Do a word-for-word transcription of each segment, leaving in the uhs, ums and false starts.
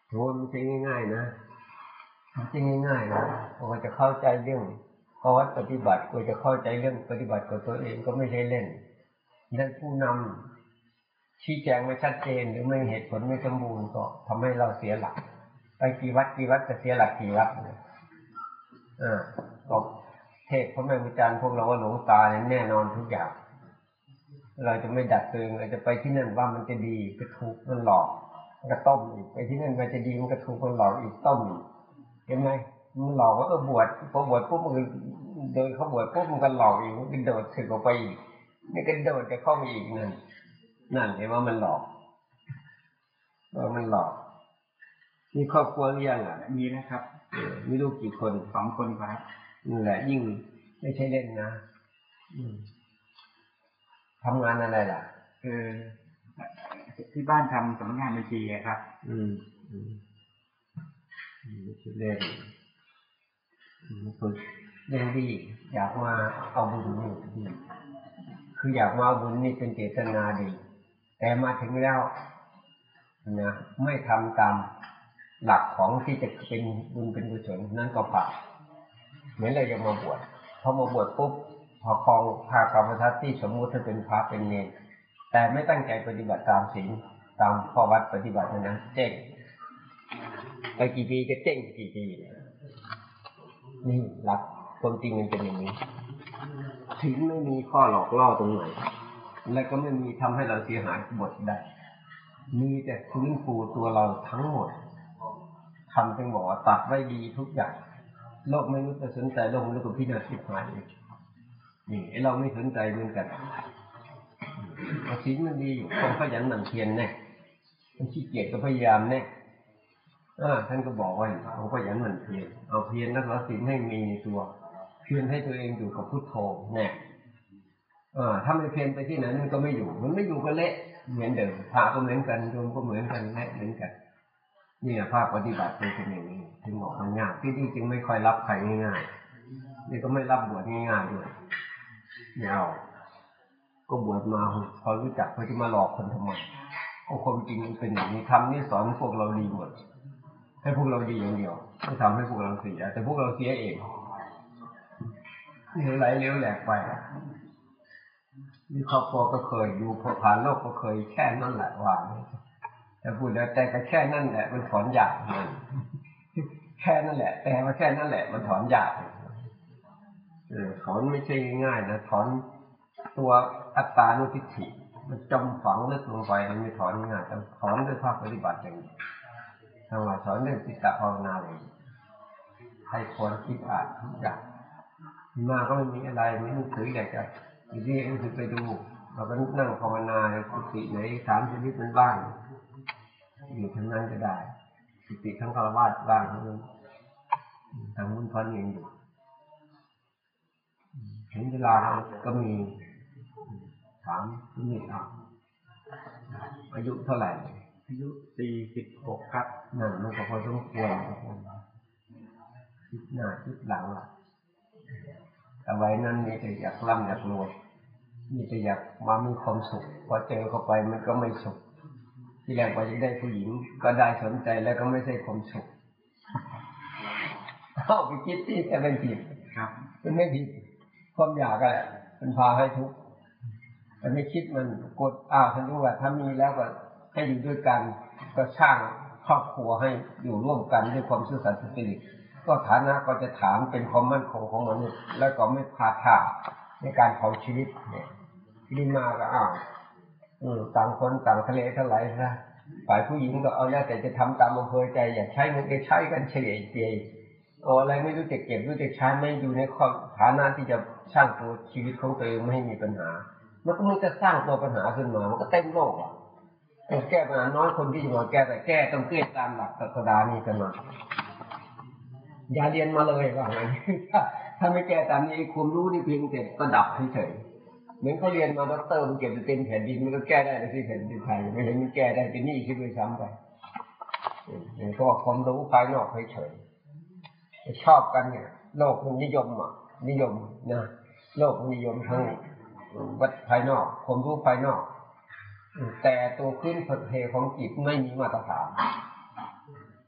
โหมันจริงง่ายๆนะจริงง่ายๆนะพอจะเข้าใจเรื่องข้อวัดปฏิบัติก็จะเข้าใจเรื่องปฏิบัติกับตัวเองก็ไม่ใช่เล่นนั่นผู้นำชี้แจงไม่ชัดเจนหรือไม่เหตุผลไม่สมบูรณ์ก็ทำให้เราเสียหลักไปกี่วัดกี่วัดจะเสียหลักกี่วัดอ่าก็เทศพ่อแม่ครูอาจารย์พวกเราว่าหลวงตาเนี่ยแน่นอนทุกอย่างเราจะไม่ดัดตัวเองเราจะไปที่นั่นว่ามันจะดีก็ถูกมันหลอกมันก็ต้มอีกไปที่นั่นมันจะดีมันก็ถูกมันหลอกอีกต้มเห็นไหมมันหลอกว่าเออบวชพอบวชปุ๊บมันเดินเขาบวชปุ๊บมันก็หลอกอีกมันโดดสึกออกไปอีกนี่ก็โดดจะเข้ามาอีกนั่นนั่นเห็นว่ามันหลอกว่ามันหลอกมีครอบครัวหรือยังอ่ะมีนะครับมีลูกกี่คนสองคนครับนี่แหละยิ่งไม่ใช่เล่นนะทำงานอะไรล่ะคือที่บ้านทำสำนักงานบัญชีครับอืมอืมไม่ใช่เล่นฝึกเรื่องดีอยากมาเอาบุญนี่คืออยากมาเอาบุญนี่เป็นเจตนาดีแต่มาถึงแล้วนะไม่ทำตามหลักของที่จะเป็นบุญเป็นกุศลนั่นก็ผิดเหมือนเราจะมาบวชพอมาบวชปุ๊บพอครองพากรรมทัศน์ที่สมมุติให้เป็นพระเป็นเนรแต่ไม่ตั้งใจปฏิบัติตามศีลตามข้อวัดปฏิบัตินั้นเจ๊งไปกี่ปีก็เจ๊งกี่ปีนี่หลักความจริงมันเป็นอย่างนี้ศีลไม่มีข้อหลอกล่อตรงไหนและก็ไม่มีทำให้เราเสียหายหมดได้มีแต่ฟื้นฟูตัวเราทั้งหมดทำเป็นบอกว่าตัดไว้ดีทุกอย่างโลกไม่รู้จะสนใจโลกไม่รู้ก็พิจารณาสิบหายนี่ไอ้เราไม่สนใจเหมือนกันศีลมันดีอยู่ความขยันหมั่นเพียรแน่มันขี้เกียจก็พยายามแน่อ่าท่านก็บอกว่าเอาขยันหมั่นเพียรเอาเพียรรักษาศีลให้มีในตัวเพียรให้ตัวเองอยู่กับพุทโธแน่อ่าถ้าไม่เพียรไปที่ไหนมันก็ไม่อยู่มันไม่อยู่ก็เละเหมือนเดิมพระก็เหมือนกันโยมก็เหมือนกันเละเหมือนกันเนี่ยภาคปฏิบัติเป็นอย่างนี้ถึงบอกมันยากที่จริงไม่ค่อยรับใครง่ายๆนี่ก็ไม่รับบวชง่ายๆด้วยเนี่ยเอาก็บวชมาพอรู้จักเขาจะมาหลอกคนทำไมก็ความจริงมันเป็นอย่างนี้ทำนี่สอนพวกเราดีหมดให้พวกเราดีอย่างเดียวไม่ทำให้พวกเราเสียแต่พวกเราเสียเองเหลวไหลเหลวแหลกไปนี่ครอบครัวก็เคยอยู่พอผ่านโลกก็เคยแค่นั่นแหละว่าแต่พูดแล้วแต่ก็แค่นั่นแหละมันถอนยากมันแค่นั่นแหละแต่ว่าแค่นั่นแหละมันถอนยากเออถอนไม่ใช่ง่ายนะถอนตัวอัตตานุทิฏฐิมันจมฝังลึกลงไปมันไม่ถอนง่ายต้องถอนด้วยภาคปฏิบัติอย่างนี้ทางว่าสอนเรื่องจิตตภาวนาเลยให้ควรคิดอ่านทุกอย่างมาก็ไม่มีอะไรมีหนังสืออยากจะอยู่ที่หนังสือไปดูเราก็นั่งภาวนาในกุฏิไหนถามชีวิตมันบ้างอยู่ทั้งนั้นก็ได้กุฏิทั้งฆราวาสบ้างทั้งทางมุนทอนเองอยู่เห็นเวลาก็มีถามที่นี่อ่ะอายุเท่าไหร่อายุสี่สิบหกครับนั่นมันก็พอสมควรคิดหน้าคิดหลังล่ะแต่ไว้นั้นมีแต่อยากร่ำอยากรวยมีแต่อยากมามีความสุขพอเจอเข้าไปมันก็ไม่สุขที่แรกว่าจะได้ผู้หญิงก็ได้สนใจแล้วก็ไม่ใช่ความสุขเข้าไปคิดที่จะเป็นผิดครับมันไม่ผิดความอยากแหละมันพาให้ทุกข์แต่ไม่คิดมันกดอ้าวท่านรู้ว่าถ้ามีแล้วก็ให้อยู่ด้วยกันก็สร้างครอบครัวให้อยู่ร่วมกันด้วยความซื่อสัตย์สุจริตก็ฐานะก็จะถามเป็นความมั่นคงของมนุษย์แล้วก็ไม่พาท่าในการของชีวิตเนี่ยที่มาก็อ้าวอืมต่างคนต่างทะเลเท่าไหร่นะฝ่ายผู้หญิงก็เอาแล้วแต่จะทำตามอำเภอใจอยากใช้มันก็ใช้กันเฉลี่ยเฉลี่ยเอาอะไรไม่รู้จะเก็บรู้จะใช้ไม่อยู่ในฐานะที่จะสร้างตัวชีวิตของตัวเองไม่ให้มีปัญหามันก็มันจะสร้างตัวปัญหาขึ้นมามันก็เต็มโลกอ่ะแก้ปัญหาน้อยคนที่จะมาแก้แต่แก้ต้องแก้ตามหลักศาสนานี่กันมาอย่าเรียนมาเลยว่างั้นถ้าไม่แก้ตามนี้ความรู้นี่เพียงแต่ก็ดับเฉยๆเหมือนเขาเรียนมาด็อกเตอร์มันเก็บเต็มแผ่นดินมันก็แก้ได้ในที่แผ่นดินไทยไม่เห็นมันแก้ได้เป็นหนี้คิดด้วยซ้ำไปเพราะว่าความรู้ภายนอกเฉยๆชอบกันเนี่ยโลกมันนิยมอ่ะนิยมนะโลกนิยมทั้งวัดภายนอกความรู้ภายนอกแต่ตัวขึ้นผลเพของจิตไม่มีมาตรฐาน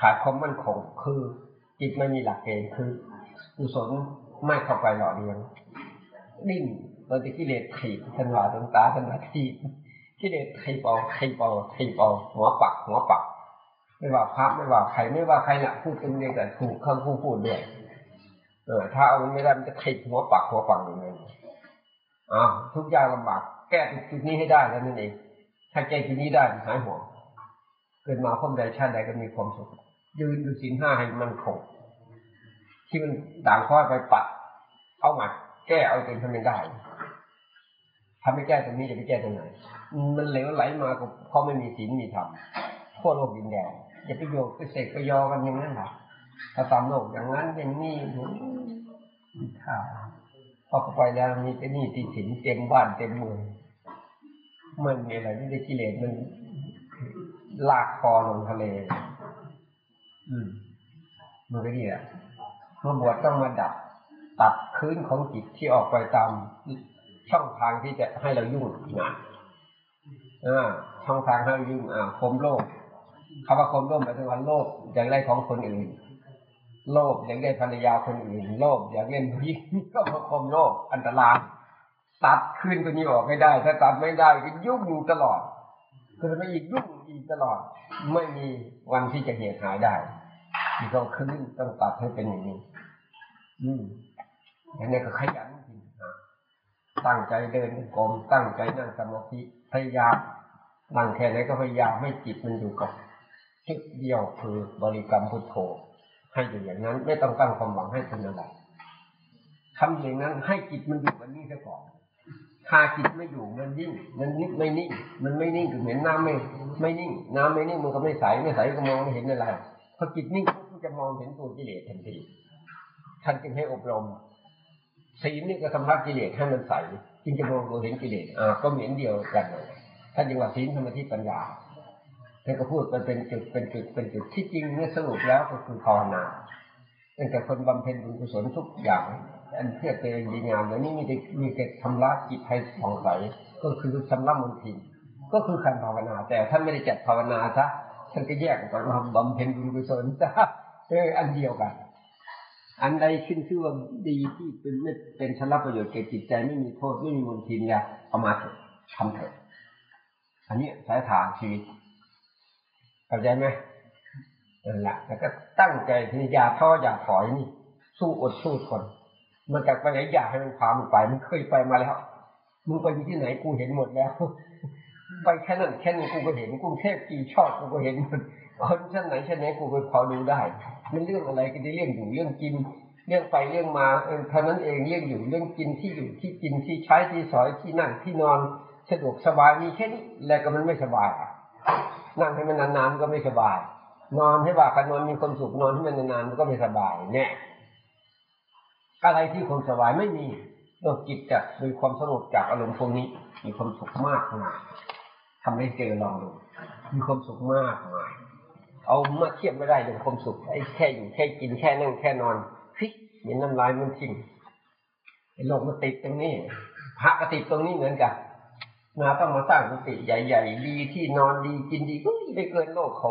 ขาดความมั่นคงคือจิตไม่มีหลักเกณฑ์คือกุศลไม่เข้าไปหล่อเลี้ยงดิ้นเราจะกิเลสถีบทันว่าตนตาทันว่าถีบกิเลสถีบเอาถีบเอาถีบเอาหัวปักหัวปักไม่ว่าพระไม่ว่าใครไม่ว่าใครน่ะพูดเป็นเรื่องแต่ถูกคำพูดพูดด้วยเออถ้าเอาไม่ได้มันจะถีบหัวปักหัวปักอย่างนี้อ้าวทุกอย่างลำบากแก้จุดนี้ให้ได้แล้วนั่นเองถ้าแก้จุดนี้ได้หายห่วงเกิดมาพบใดชาติใดก็มีความสุขยืนอยู่ศีลห้าให้มันคงที่มันด่างพ้อยไปปัดเอาใหม่แก้เอาจนทำไม่ได้ทำไม่แก้ตรงนี้จะไปแก้ตรงไหนมันเหลวไหลมาก็เพราะไม่มีศีลมีธรรมทั่วโลกดินแดนอย่าไปโยกไปเสกไปยอกันอย่างนั้นหรอกถ้าตามโลกอย่างนั้นอย่างนี้ถ้าพอเข้าไปแล้วมีแต่นี่ติดศีลเต็มบ้านเต็มเมืองมันมีอะไรที่ได้กิเลสมันลากคอลงทะเลอืมมันก็นี่แหละเมื่อบวชต้องมาดับตัดคืนของจิตที่ออกไปตามช่องทางที่จะให้เรายุ่งงานอ่าช่องทางให้เรายุ่งอ่าคมโลภคำว่าคมโลภหมายถึงว่าโลภอยากได้ของคนอื่นโลภอยากได้ภรรยาคนอื่นโลภอยากเล่นผู้หญิงก็มาคมโลภอันตรายตัดคืนตัวนี้ออกไม่ได้ถ้าตัดไม่ได้ก็ยุ่งอยู่ตลอดก็จะไม่อีกยุ่งอีกตลอดไม่มีวันที่จะเหตุหายได้ที่ต้องคืนต้องตัดให้เป็นอย่างนี้อืมอันนี้ก็ขยันจริงนะตั้งใจเดินกรมตั้งใจนั่งสมาธิพยายามนั่งแค่ไหนก็พยายามให้จิตมันอยู่กับจุดเดียวคือบริกรรมพุทโธให้อยู่อย่างนั้นไม่ต้องตั้งความหวังให้เป็นอะไรทำอย่างนั้นให้จิตมันอยู่วันนี้ซะก่อนถ้าจิตไม่อยู่มันยิ่งมันนิ่งไม่นิ่งมันไม่นิ่งก็เหมือนน้ำไม่ไม่นิ่งน้ำไม่นิ่งมันก็ไม่ใสไม่ใสก็มองไม่เห็นอะไรพอจิตนิ่งมันจะมองเห็นตัวกิเลสทันทีท่านจึงให้อบรมศีลนี่ก็ชำระกิเลสให้มันใสจึงจะมองตัวเห็นกิเลสอ่าก็เหมือนเดียวกันท่านจึงว่าศีลสมาธิปัญญาท่านก็พูดมันเป็นจุดเป็นจุดเป็นจุดที่จริงเมื่อสรุปแล้วก็คือภาวนาตั้งแต่คนบำเพ็ญบุญกุศลทุกอย่างอันเพื่อเตยดีงามแล้วนี่มีแต่มีแต่ชำระจิตให้ผ่องใสก็คือชำระมลทินก็คือการภาวนาแต่ท่านไม่ได้จัดภาวนาซะท่านก็แยกออกมาบำเพ็ญบุญกุศลซะเอออันเดียวกันอันใดขึ้นชื่อว่าดีที่เป็นไม่เป็นชำระประโยชน์แก่จิตใจไม่มีโทษไม่มีมลทินเนี่ยเอามาเถอะทำเถอะอันนี้สายทางชีวิตเข้าใจไหมนั่นแหละแล้วก็ตั้งใจที่อย่าท้ออย่าถอยนี่สู้อดสู้ทนมันจากไปไหนอย่าให้มันพามึงไปมันเคยไปมาแล้วมึงไปอยู่ที่ไหนกูเห็นหมดแล้วไปแค่นั้นแค่นี้กูก็เห็นกรุงเทพกี่ชอบกูก็เห็นคนชั้นไหนชั้นไหนกูไปพอดูได้มันเรื่องอะไรก็ได้เรื่องอยู่เรื่องกินเรื่องไปเรื่องมาเออเท่านั้นเองเรื่องอยู่เรื่องกินที่อยู่ที่กินที่ใช้ที่สอยที่นั่งที่นอนสะดวกสบายมีแค่นี้แล้วก็มันไม่สบายนั่งให้มันนานๆก็ไม่สบายนอนให้ว่ากันนอนมีความสุขนอนให้มันนานๆมันก็ไม่สบายเนี่ยอะไรที่ความสบายไม่มีนอกจิตจะมีความสงบจากอารมณ์พวกนี้มีความสุขมากมายทำให้เจอลองดูมีความสุขมากมายเอามาเทียบไม่ได้เลยความสุขไอ้แค่อยู่แค่กินแค่นั่งแค่นอนฟิกเหมือนน้ำลายมันทิ้งไอ้โลกมันติดตรงนี้พระก็ติดตรงนี้เหมือนกันมาต้องมาสร้างกุฏิใหญ่ๆดีที่นอนดีกินดีก็ไม่เกินโลกเขา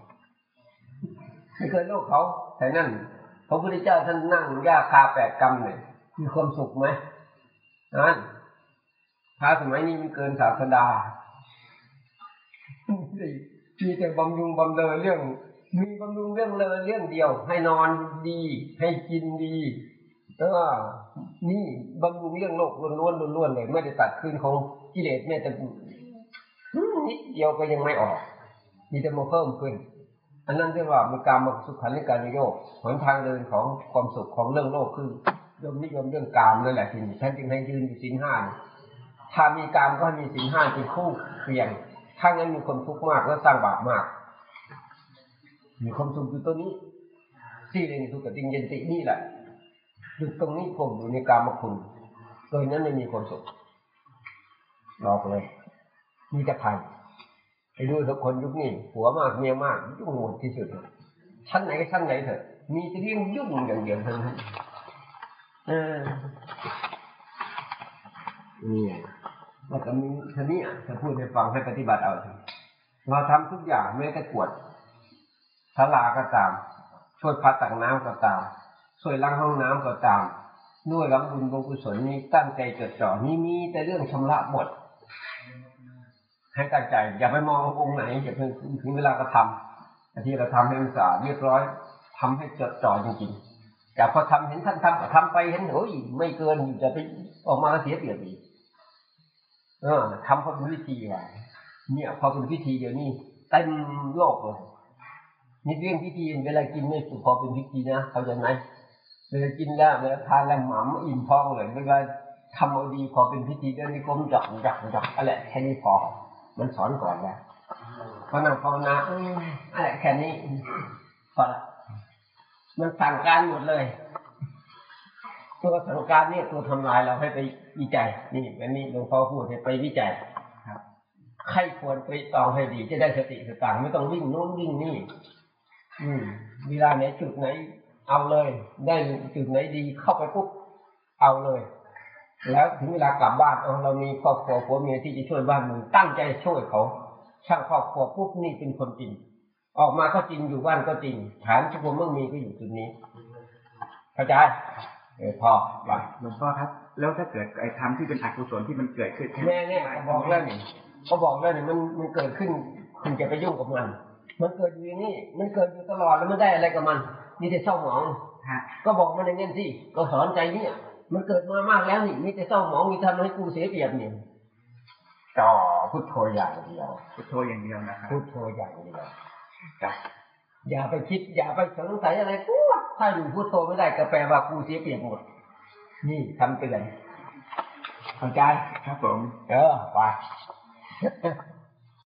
ไม่เกินโลกเขาแต่นั่นพระพุทธเจ้าท่านนั่งหญ้าคาแปดกำเนี่ยมีความสุขไหมนั่นพระสมัยนี้มันเกินศาสดามีแต่บำรุงบำเรอเรื่องมีบำรุงเรื่องเลอเรื่องเดียวให้นอนดีให้กินดีเออนี่บำรุงเรื่องโลกล้วนๆล้วนๆเลยไม่ได้ตัดคืนของกิเลสแม้แต่นิดเดียวก็ยังไม่ออกมีแต่มาเพิ่มขึ้นอันนั้นเรียกว่ามีการมาสุขันธิการนิโยคหนทางเดินของความสุขของเรื่องโลกคือยมนิยมเรื่องกามนั่นแหละที่ท่านจึงให้ยืนอยู่ศีลห้าถ้ามีกามก็มีศีลห้าเป็นคู่เคียงถ้างั้นมีความทุกข์มากและสร้างบาปมากมีความสุขอยู่ตัวนี้ที่เรียนสุขติยันตินี่แหละอยู่ตรงนี้ผมอยู่ในกามคุณโดยนั้นไม่มีความสุขหลอกเลยมีแต่ภัยไปดูสักคนยุคนี้หัวมากเมียมากยุ่งหมดที่สุดชั้นไหนชั้นไหนเถอะมีแต่เรื่องยุ่งอย่างเดียวเท่านั้นเออนี่แล้วก็มีท่านี้จะพูดให้ฟังให้ปฏิบัติเอาเราทำทุกอย่างแม้แต่กวดทศาลาก็ตามช่วยพัดตักน้ำก็ตามช่วยล้างห้องน้ำก็ตามด้วยรับบุญบุญกุศลนี้ตั้งใจจดจ่อนี่มีแต่เรื่องชำระหมดให้ตั้งใจอย่าไปมององค์ไหนอย่าเพิ่งถึงเวลาก็ทำที่เราทำให้มันสะอาดเรียบร้อยทำให้จดจ่อจริงๆแต่พอทำเห็นท่านทำก็ทำไปเห็นโอ้ยไม่เกินจะไปออกมาเสียเปรียบอีกเออทำเพราะเป็นวิธีไว้เนี่ยพอเป็นพิธีเดี๋ยวนี้เต็มโลกเลยนี่เรื่องพิธีเวลากินไม่พอเป็นพิธีนะเข้าใจไหมเวลากินแล้วเวลาทานแล้วหม่ำอิ่มท้องเลยเวลาทำเอาดีพอเป็นพิธีเดินนิกรมจับจับจับอะไรแค่นี้พอมันสอนก่อนแล้วพอนั่งภาวนาเอออะไรแค่นี้พอละมันสั่งการหมดเลยตัวสั่งการเนี่ยตัวทำลายเราให้ไปวิจัยนี่อันนี้หลวงพ่อพูดให้ไปวิจัยใครควรไปตองให้ดีจะได้สติสตางค์ไม่ต้องวิ่งโน้นวิ่งนี่อืมเวลาไหนจุดไหนเอาเลยได้จุดไหนดีเข้าไปปุ๊บเอาเลยแล้วถึงเวลากลับบ้านเอาเรามีครอบครัวผัวเมียที่จะช่วยบ้านเมืองตั้งใจช่วยเขาช่างครอบครัวปุ๊บนี่เป็นคนจริงออกมาก็จริงอยู่บ้านก็จริงฐานที่ผมมั่งมีก็อยู่จุดนี้เข้าใจเออพอไปหลวงพ่อครับแล้วถ้าเกิดไอ้ธรรมที่เป็นอกุศลที่มันเกิดขึ้นแม่เนี่ยเขาบอกแล้วนี่เขาบอกแล้วนี่มันมันเกิดขึ้นคุณจะไปยุ่งกับมันมันเกิดอยู่นี่มันเกิดอยู่ตลอดแล้วมันได้อะไรกับมันมีแต่เศร้าหมองก็บอกมันอย่างนั้นสิก็สอนใจเนี่ยมันเกิดมามากแล้วนี่มีแต่เศร้าหมองมีทำให้กูเสียเปรียบนี่จ่อพุทโธอย่างเดียวพุทโธอย่างเดียวนะครับพุทโธอย่างเดียวจ้ะอย่าไปคิดอย่าไปสงสัยอะไรกูถ้าอยู่พุทโธไม่ได้ก็แปลว่ากูเสียเปรียบหมดนี่ทำเตือนเข้าใจครับผมเออไป